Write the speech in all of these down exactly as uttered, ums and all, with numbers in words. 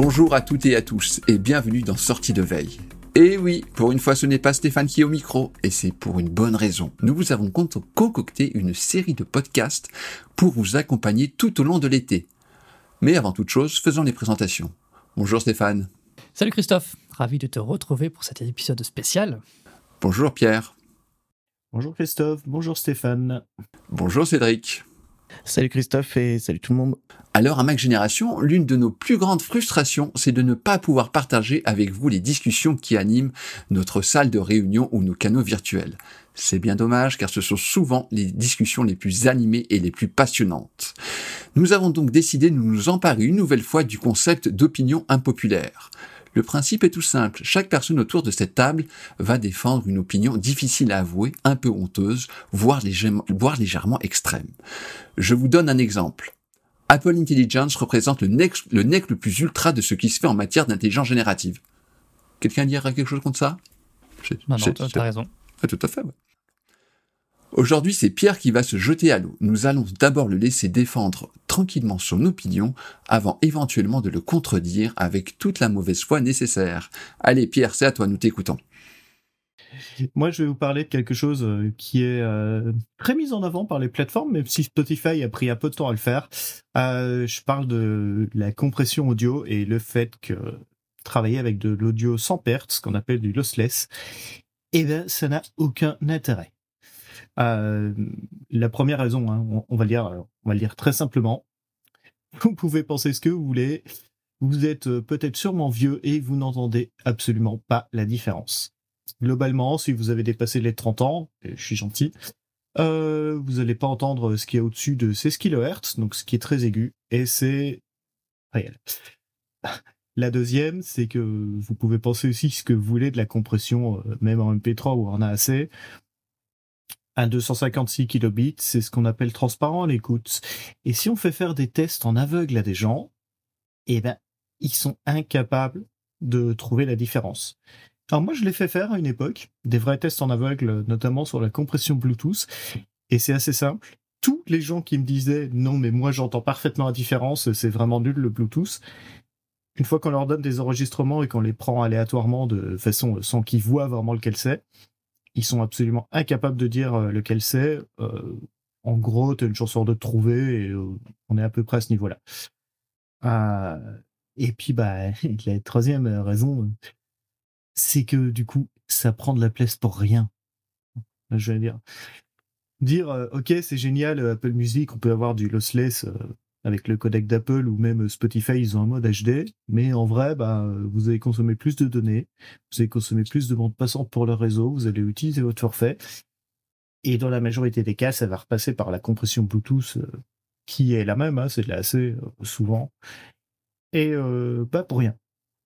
Bonjour à toutes et à tous et bienvenue dans Sortie de Veille. Et oui, pour une fois ce n'est pas Stéphane qui est au micro, et c'est pour une bonne raison. Nous vous avons concocté une série de podcasts pour vous accompagner tout au long de l'été. Mais avant toute chose, faisons les présentations. Bonjour Stéphane. Salut Christophe, ravi de te retrouver pour cet épisode spécial. Bonjour Pierre. Bonjour Christophe, bonjour Stéphane. Bonjour Cédric. Salut Christophe et salut tout le monde. Alors à Mac Génération, l'une de nos plus grandes frustrations, c'est de ne pas pouvoir partager avec vous les discussions qui animent notre salle de réunion ou nos canaux virtuels. C'est bien dommage car ce sont souvent les discussions les plus animées et les plus passionnantes. Nous avons donc décidé de nous emparer une nouvelle fois du concept d'opinion impopulaire. Le principe est tout simple, chaque personne autour de cette table va défendre une opinion difficile à avouer, un peu honteuse, voire légèrement, voire légèrement extrême. Je vous donne un exemple. Apple Intelligence représente le nec, le nec le plus ultra de ce qui se fait en matière d'intelligence générative. Quelqu'un dirait quelque chose contre ça ? c'est, Non, non, t'as, t'as raison. Ah, tout à fait, ouais. Aujourd'hui, c'est Pierre qui va se jeter à l'eau. Nous allons d'abord le laisser défendre tranquillement son opinion avant éventuellement de le contredire avec toute la mauvaise foi nécessaire. Allez Pierre, c'est à toi, nous t'écoutons. Moi, je vais vous parler de quelque chose qui est euh, très mis en avant par les plateformes, même si Spotify a pris un peu de temps à le faire. Euh, je parle de la compression audio et le fait que travailler avec de l'audio sans perte, ce qu'on appelle du lossless, eh ben, ça n'a aucun intérêt. Euh, la première raison, hein, on, on va le dire, on va le dire très simplement. Vous pouvez penser ce que vous voulez. Vous êtes euh, peut-être sûrement vieux et vous n'entendez absolument pas la différence. Globalement, si vous avez dépassé les trente ans, et je suis gentil, euh, vous n'allez pas entendre ce qui est au-dessus de seize kilohertz, donc ce qui est très aigu, et c'est réel. La deuxième, c'est que vous pouvez penser aussi ce que vous voulez de la compression, euh, même en M P trois ou en A A C. Un deux cent cinquante-six kilobits, c'est ce qu'on appelle transparent à l'écoute. Et si on fait faire des tests en aveugle à des gens, eh ben, ils sont incapables de trouver la différence. Alors moi, je l'ai fait faire à une époque, des vrais tests en aveugle, notamment sur la compression Bluetooth, et c'est assez simple. Tous les gens qui me disaient « Non, mais moi, j'entends parfaitement la différence, c'est vraiment nul le Bluetooth », une fois qu'on leur donne des enregistrements et qu'on les prend aléatoirement de façon sans qu'ils voient vraiment lequel c'est, ils sont absolument incapables de dire euh, lequel c'est. Euh, en gros, t'as une chance sur deux de trouver et euh, on est à peu près à ce niveau-là. Euh, et puis, bah, la troisième raison, euh, c'est que du coup, ça prend de la place pour rien. Je vais dire, dire, euh, ok, c'est génial, Apple Music, on peut avoir du lossless euh, avec le codec d'Apple ou même Spotify, ils ont un mode H D, mais en vrai, bah, vous allez consommer plus de données, vous allez consommer plus de bandes passantes pour le réseau, vous allez utiliser votre forfait, et dans la majorité des cas, ça va repasser par la compression Bluetooth, euh, qui est la même, hein, c'est de la A C euh, souvent, et euh, bah pour rien.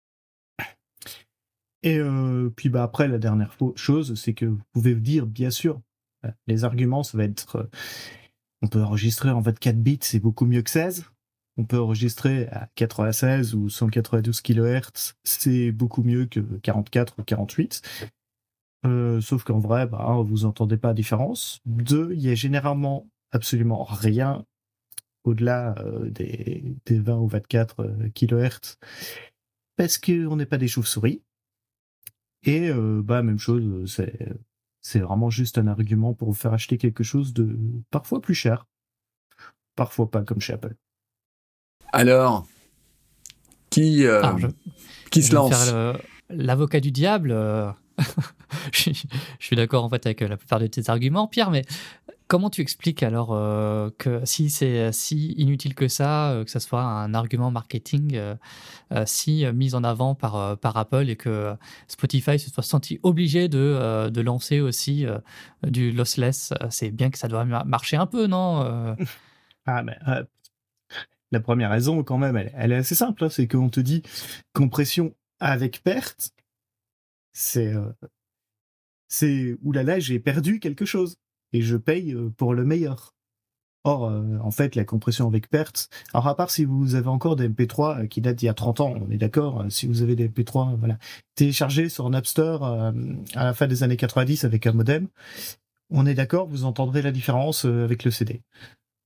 Et euh, puis bah après, la dernière chose, c'est que vous pouvez vous dire, bien sûr, les arguments, ça va être... Euh, on peut enregistrer en vingt-quatre bits, c'est beaucoup mieux que seize. On peut enregistrer à quatre-vingt-seize ou cent quatre-vingt-douze kilohertz, c'est beaucoup mieux que quarante-quatre ou quarante-huit. Euh, sauf qu'en vrai, bah, un, vous n'entendez pas la différence. Deux, il y a généralement absolument rien au-delà euh, des, des vingt ou vingt-quatre euh, kilohertz, parce qu'on n'est pas des chauves-souris. Et euh, bah, même chose, c'est... C'est vraiment juste un argument pour vous faire acheter quelque chose de parfois plus cher. Parfois pas, comme chez Apple. Alors, qui, euh, Alors je, qui se lance faire le, l'avocat du diable. Euh... je, je suis d'accord en fait avec la plupart de tes arguments, Pierre, mais comment tu expliques alors euh, que si c'est si inutile que ça, euh, que ça soit un argument marketing euh, euh, si euh, mis en avant par, euh, par Apple et que Spotify se soit senti obligé de, euh, de lancer aussi euh, du lossless, c'est bien que ça doit marcher un peu, non euh... Ah mais euh, la première raison quand même, elle, elle est assez simple, hein, c'est qu'on te dit compression avec perte, c'est euh, c'est oulala, j'ai perdu quelque chose. Et je paye pour le meilleur. Or, euh, en fait, la compression avec perte, alors à part si vous avez encore des M P trois qui datent d'il y a trente ans, on est d'accord, si vous avez des M P trois, voilà, téléchargés sur Napster euh, à la fin des années quatre-vingt-dix avec un modem, on est d'accord, vous entendrez la différence avec le C D.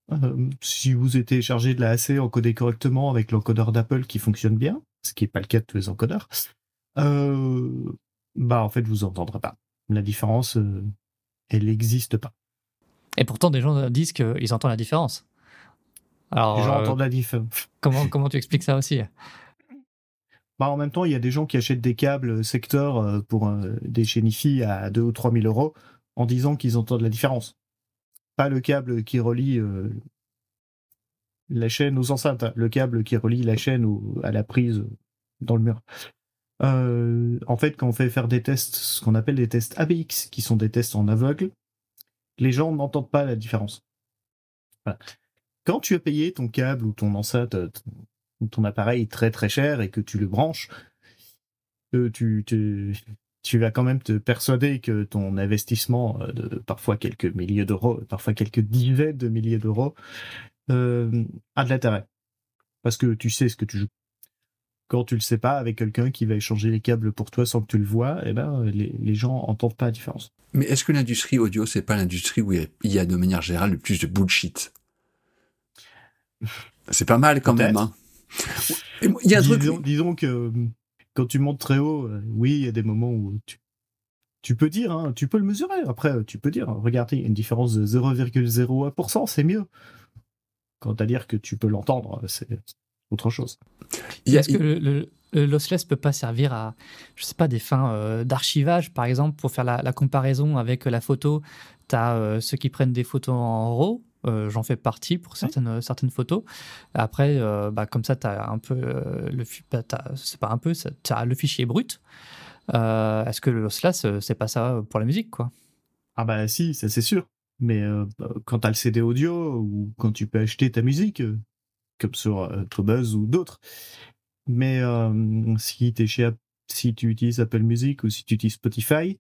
Euh, si vous êtes téléchargé de la A C encodé correctement avec l'encodeur d'Apple qui fonctionne bien, ce qui n'est pas le cas de tous les encodeurs, euh, bah en fait vous entendrez pas. La différence, euh, elle n'existe pas. Et pourtant, des gens disent qu'ils entendent la différence. Alors, Les gens euh, entendent la différence. comment, comment tu expliques ça aussi? Bah, en même temps, il y a des gens qui achètent des câbles secteur euh, pour euh, des chez Nifi à deux ou trois mille euros en disant qu'ils entendent la différence. Pas le câble qui relie euh, la chaîne aux enceintes, hein, le câble qui relie la chaîne au, à la prise dans le mur. Euh, en fait, quand on fait faire des tests, ce qu'on appelle des tests A B X, qui sont des tests en aveugle, les gens n'entendent pas la différence. Voilà. Quand tu as payé ton câble ou ton enceinte, ou ton appareil très très cher et que tu le branches, euh, tu, tu, tu vas quand même te persuader que ton investissement de parfois quelques milliers d'euros, parfois quelques dizaines de milliers d'euros, euh, a de l'intérêt. Parce que tu sais ce que tu joues. Quand tu le sais pas, avec quelqu'un qui va échanger les câbles pour toi sans que tu le vois, eh ben, les, les gens entendent pas la différence. Mais est-ce que l'industrie audio, c'est pas l'industrie où il y a de manière générale le plus de bullshit? C'est pas mal quand Peut-être. même, hein. Il y a un disons, truc... disons que quand tu montes très haut, euh, oui, il y a des moments où tu, tu peux dire, hein, tu peux le mesurer. Après, tu peux dire, regardez, il y a une différence de zéro virgule zéro un pour cent, c'est mieux. Quant à dire que tu peux l'entendre, c'est autre chose. Il y a, Est-ce il... que le, le, le lossless peut pas servir à, je sais pas, des fins euh, d'archivage, par exemple, pour faire la, la comparaison avec la photo? Tu as euh, ceux qui prennent des photos en RAW. Euh, j'en fais partie pour certaines, oui. certaines photos. Après, euh, bah, comme ça, tu as un peu euh, le, bah, c'est pas un peu, tu as le fichier brut. Euh, est-ce que le lossless, c'est pas ça pour la musique, quoi? Ah bah si, ça c'est sûr. Mais euh, quand tu as le C D audio ou quand tu peux acheter ta musique, euh, comme sur euh, Trebuzz ou d'autres. Mais euh, si, t'es chez, si tu utilises Apple Music ou si tu utilises Spotify,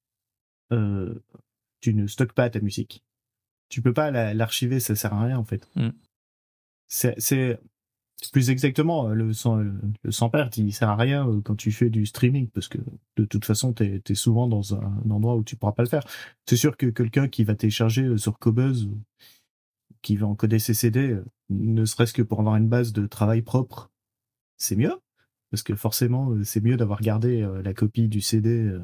euh, tu ne stockes pas ta musique. Tu peux pas la, l'archiver, ça sert à rien en fait. Mm. C'est, c'est plus exactement le sans, le sans perte, il sert à rien quand tu fais du streaming parce que de toute façon t'es, t'es souvent dans un, un endroit où tu pourras pas le faire. C'est sûr que quelqu'un qui va télécharger sur Qobuz ou qui va encoder ses C D, ne serait-ce que pour avoir une base de travail propre, c'est mieux parce que forcément c'est mieux d'avoir gardé la copie du C D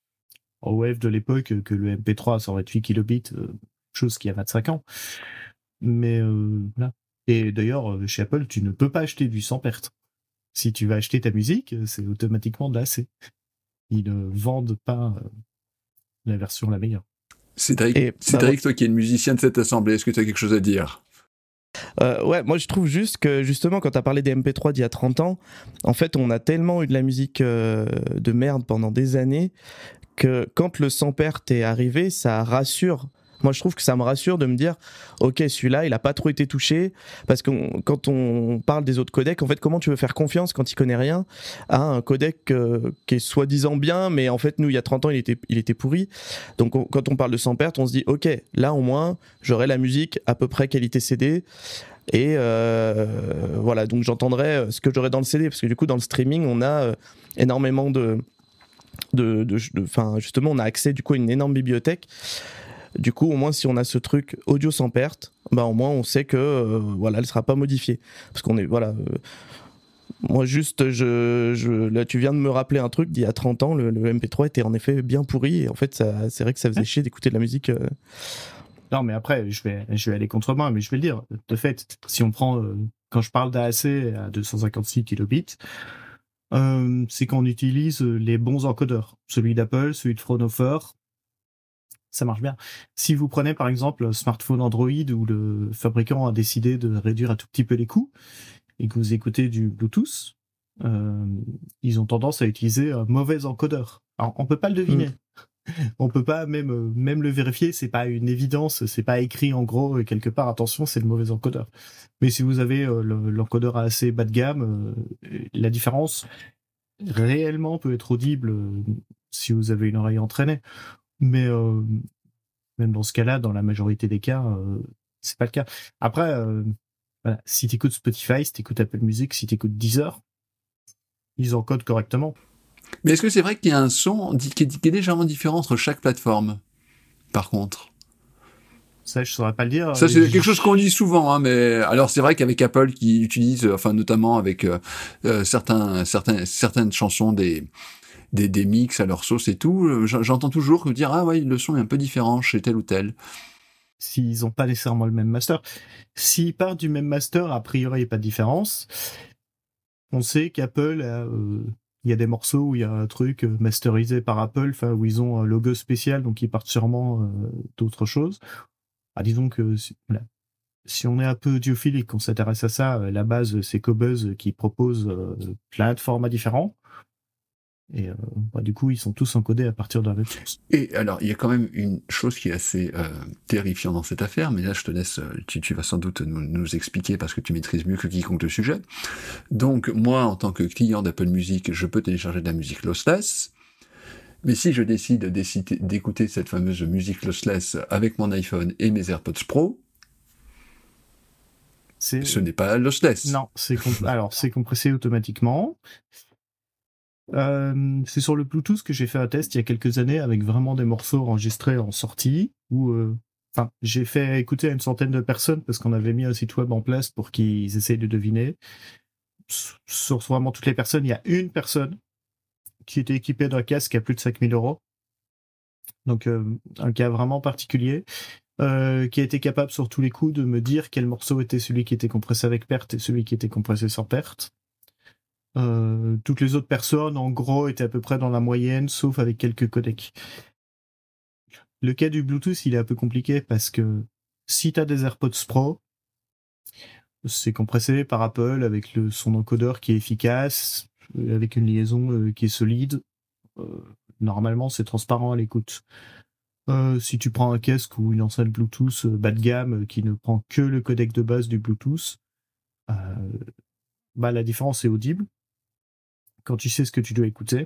en W A V de l'époque que le M P trois à cent vingt-huit kilobits, chose qui a vingt-cinq ans. Mais euh, voilà. Et d'ailleurs, chez Apple, tu ne peux pas acheter du sans perte. Si tu vas acheter ta musique, c'est automatiquement de l'A C. Ils ne vendent pas euh, la version la meilleure. Cédric, Et, Cédric bah, toi qui es le musicien de cette assemblée, est-ce que tu as quelque chose à dire ? Euh, ouais, moi je trouve juste que justement quand tu as parlé des M P trois d'il y a trente ans, en fait on a tellement eu de la musique euh, de merde pendant des années que quand le sans perte est arrivé, ça rassure. Moi, je trouve que ça me rassure de me dire, ok, celui-là, il a pas trop été touché, parce que on, quand on parle des autres codecs, en fait, comment tu veux faire confiance quand il connaît rien à un codec euh, qui est soi-disant bien, mais en fait, nous, il y a trente ans, il était, il était pourri. Donc, on, quand on parle de sans perte, on se dit, ok, là, au moins, j'aurai la musique à peu près qualité C D. Et euh, voilà, donc j'entendrai ce que j'aurai dans le C D, parce que du coup, dans le streaming, on a euh, énormément de, de, de, de, enfin, justement, on a accès du coup à une énorme bibliothèque. Du coup, au moins, si on a ce truc audio sans perte, bah au moins on sait que euh, voilà, elle sera pas modifiée. Parce qu'on est voilà. Euh, moi, juste, je, je, là, tu viens de me rappeler un truc d'il y a trente ans. Le, le M P trois était en effet bien pourri et en fait, ça, c'est vrai que ça faisait chier d'écouter de la musique. Euh... Non, mais après, je vais, je vais aller contre moi, mais je vais le dire. De fait, si on prend, euh, quand je parle d'A A C à deux cent cinquante-six kilobits, euh, c'est qu'on utilise les bons encodeurs. Celui d'Apple, celui de Fraunhofer. Ça marche bien. Si vous prenez par exemple un smartphone Android où le fabricant a décidé de réduire un tout petit peu les coûts et que vous écoutez du Bluetooth, euh, ils ont tendance à utiliser un mauvais encodeur. Alors on peut pas le deviner. Mmh. On peut pas même même le vérifier. C'est pas une évidence. C'est pas écrit en gros quelque part. Attention, c'est le mauvais encodeur. Mais si vous avez euh, le, l'encodeur assez bas de gamme, euh, la différence réellement peut être audible euh, si vous avez une oreille entraînée. Mais euh, même dans ce cas-là, dans la majorité des cas, euh, c'est pas le cas. Après, euh, voilà, si t'écoutes Spotify, si t'écoutes Apple Music, si t'écoutes Deezer, ils encodent correctement. Mais est-ce que c'est vrai qu'il y a un son qui est, qui est légèrement différent entre chaque plateforme, par contre ? Ça, je saurais pas le dire. Ça, c'est Je- quelque chose qu'on dit souvent, hein, mais alors c'est vrai qu'avec Apple qui utilise, enfin notamment avec euh, euh, certains, certains, certaines chansons des, des, des mix à leur sauce et tout, euh, j'en- j'entends toujours dire ah ouais le son est un peu différent chez tel ou tel. S'ils ont pas nécessairement le même master. S'ils partent du même master, a priori, il n'y a pas de différence. On sait qu'Apple a, euh, il y a des morceaux où il y a un truc euh, masterisé par Apple, enfin où ils ont un logo spécial, donc ils partent sûrement euh, d'autres choses. Ah, disons que si, voilà. Si on est un peu audiophile et qu'on s'intéresse à ça, euh, la base c'est Cobuzz qui propose euh, plein de formats différents. Et euh, bah, du coup, ils sont tous encodés à partir d'un même source. Et alors, il y a quand même une chose qui est assez euh, terrifiante dans cette affaire, mais là, je te laisse, euh, tu, tu vas sans doute nous, nous expliquer parce que tu maîtrises mieux que quiconque le sujet. Donc, moi, en tant que client d'Apple Music, je peux télécharger de la musique lossless, mais si je décide d'écouter, d'écouter cette fameuse musique lossless avec mon iPhone et mes AirPods Pro, C'est... ce n'est pas lossless. Non, c'est comp- alors c'est compressé automatiquement. Euh, c'est sur le Bluetooth que j'ai fait un test il y a quelques années avec vraiment des morceaux enregistrés en sortie où euh, enfin j'ai fait écouter à une centaine de personnes parce qu'on avait mis un site web en place pour qu'ils essayent de deviner. Sur vraiment toutes les personnes, il y a une personne qui était équipée d'un casque à plus de cinq mille euros. Donc euh, un cas vraiment particulier. Euh, qui a été capable sur tous les coups de me dire quel morceau était celui qui était compressé avec perte et celui qui était compressé sans perte. Euh, toutes les autres personnes, en gros, étaient à peu près dans la moyenne, sauf avec quelques codecs. Le cas du Bluetooth, il est un peu compliqué parce que si tu as des AirPods Pro, c'est compressé par Apple avec le, son encodeur qui est efficace, avec une liaison euh, qui est solide. Euh, normalement, c'est transparent à l'écoute. Euh, si tu prends un casque ou une enceinte Bluetooth euh, bas de gamme euh, qui ne prend que le codec de base du Bluetooth, euh, bah, la différence est audible quand tu sais ce que tu dois écouter.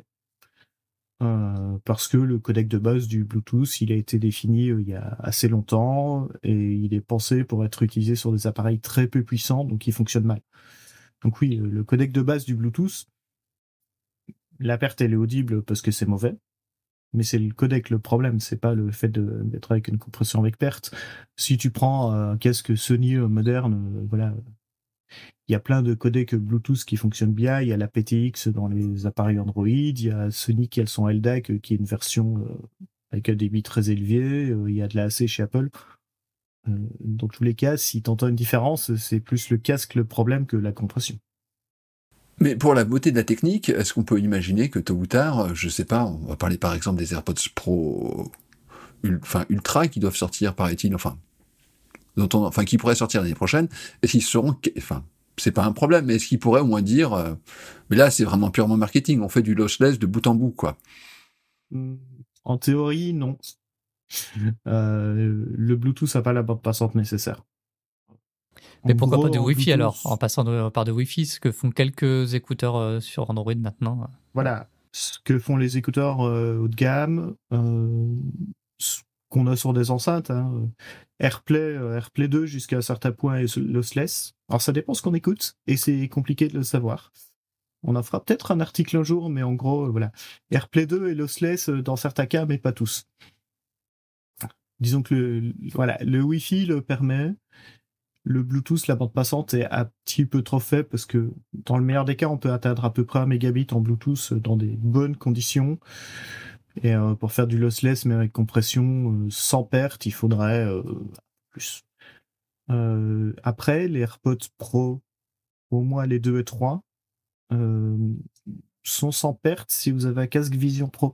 Euh, parce que le codec de base du Bluetooth, il a été défini euh, il y a assez longtemps et il est pensé pour être utilisé sur des appareils très peu puissants, donc il fonctionne mal. Donc oui, euh, le codec de base du Bluetooth, la perte elle est audible parce que c'est mauvais. Mais c'est le codec le problème, c'est pas le fait de, d'être avec une compression avec perte. Si tu prends un casque Sony moderne, voilà, il y a plein de codecs Bluetooth qui fonctionnent bien. Il y a l'A P T X dans les appareils Android, il y a Sony qui a son L D A C qui est une version euh, avec un débit très élevé, il y a de l'A A C chez Apple. Euh, dans tous les cas, si tu entends une différence, c'est plus le casque le problème que la compression. Mais pour la beauté de la technique, est-ce qu'on peut imaginer que tôt ou tard, je sais pas, on va parler par exemple des AirPods Pro, enfin Ultra, qui doivent sortir, paraît-il, enfin, dont on, enfin, qui pourraient sortir l'année prochaine, est-ce qu'ils seront, enfin, c'est pas un problème, mais est-ce qu'ils pourraient au moins dire, euh, mais là c'est vraiment purement marketing, on fait du lossless de bout en bout, quoi. En théorie, non. Euh, le Bluetooth n'a pas la bande passante nécessaire. Mais en pourquoi gros, pas de Wi-Fi Bluetooth, alors, en passant de, par de Wi-Fi, ce que font quelques écouteurs euh, sur Android maintenant. Voilà, ce que font les écouteurs euh, haut de gamme, euh, ce qu'on a sur des enceintes. Hein. AirPlay, euh, AirPlay deux jusqu'à un certain point est lossless. Alors ça dépend ce qu'on écoute et c'est compliqué de le savoir. On en fera peut-être un article un jour, mais en gros, euh, voilà. AirPlay deux est lossless dans certains cas, mais pas tous. Disons que le, voilà, le Wi-Fi le permet. Le Bluetooth, la bande passante est un petit peu trop faible parce que dans le meilleur des cas, on peut atteindre à peu près un mégabit en Bluetooth dans des bonnes conditions. Et euh, pour faire du lossless, mais avec compression euh, sans perte, il faudrait euh, plus. Euh, après, les AirPods Pro, au moins les deux et trois, euh, sont sans perte si vous avez un casque Vision Pro.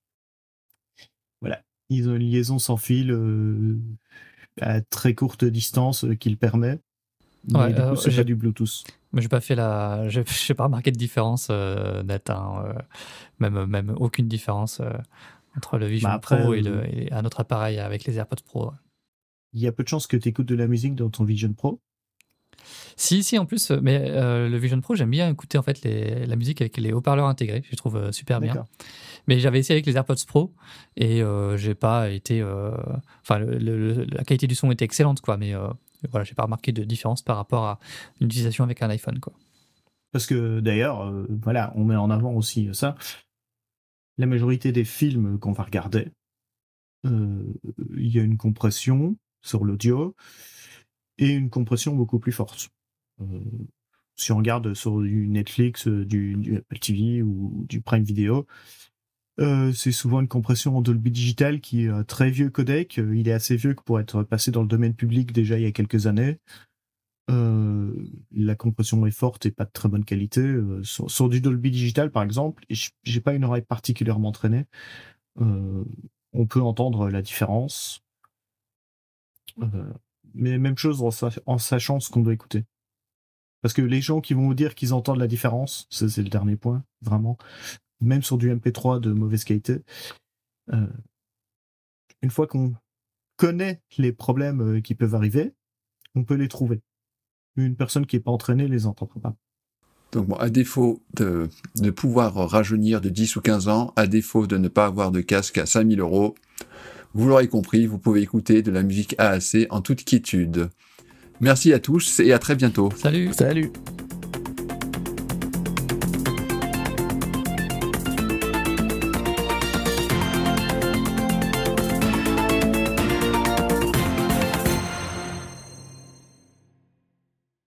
Voilà. Ils ont une liaison sans fil euh, à très courte distance euh, qui le permet. Mais Ouais, du coup, euh, c'est j'ai- pas du Bluetooth. Mais j'ai pas fait la, j'ai j'ai pas remarqué de différence euh, nette, hein, euh, même même aucune différence euh, entre le Vision Bah après, Pro et, euh, le, et un autre appareil avec les AirPods Pro. Il y a peu de chances que tu écoutes de la musique dans ton Vision Pro. Si, si, en plus, euh, mais euh, le Vision Pro, j'aime bien écouter en fait les, la musique avec les haut-parleurs intégrés, je les trouve euh, super bien. D'accord. Mais j'avais essayé avec les AirPods Pro et euh, j'ai pas été, euh, enfin, le- le- la qualité du son était excellente, quoi, mais euh, voilà, j'ai pas remarqué de différence par rapport à une utilisation avec un iPhone, quoi. Parce que d'ailleurs, euh, voilà, on met en avant aussi ça. La majorité des films qu'on va regarder, euh, il y a une compression. sur l'audio et une compression beaucoup plus forte. Euh, si on regarde sur du Netflix, du, du Apple T V ou du Prime Video, euh, c'est souvent une compression en Dolby Digital qui est un très vieux codec. Il est assez vieux que pour être passé dans le domaine public déjà il y a quelques années. Euh, la compression est forte et pas de très bonne qualité. Euh, sur, sur du Dolby Digital, par exemple, et j'ai pas une oreille particulièrement entraînée, euh, on peut entendre la différence. Euh, mais même chose en, sa- en sachant ce qu'on doit écouter. Parce que les gens qui vont vous dire qu'ils entendent la différence, ça c'est le dernier point, vraiment, même sur du M P trois de mauvaise qualité, euh, une fois qu'on connaît les problèmes euh, qui peuvent arriver, on peut les trouver. Une personne qui n'est pas entraînée les entendra pas. Donc bon, à défaut de, de pouvoir rajeunir de dix ou quinze ans, à défaut de ne pas avoir de casque à cinq mille euros, vous l'aurez compris, vous pouvez écouter de la musique A A C en toute quiétude. Merci à tous et à très bientôt. Salut. Salut.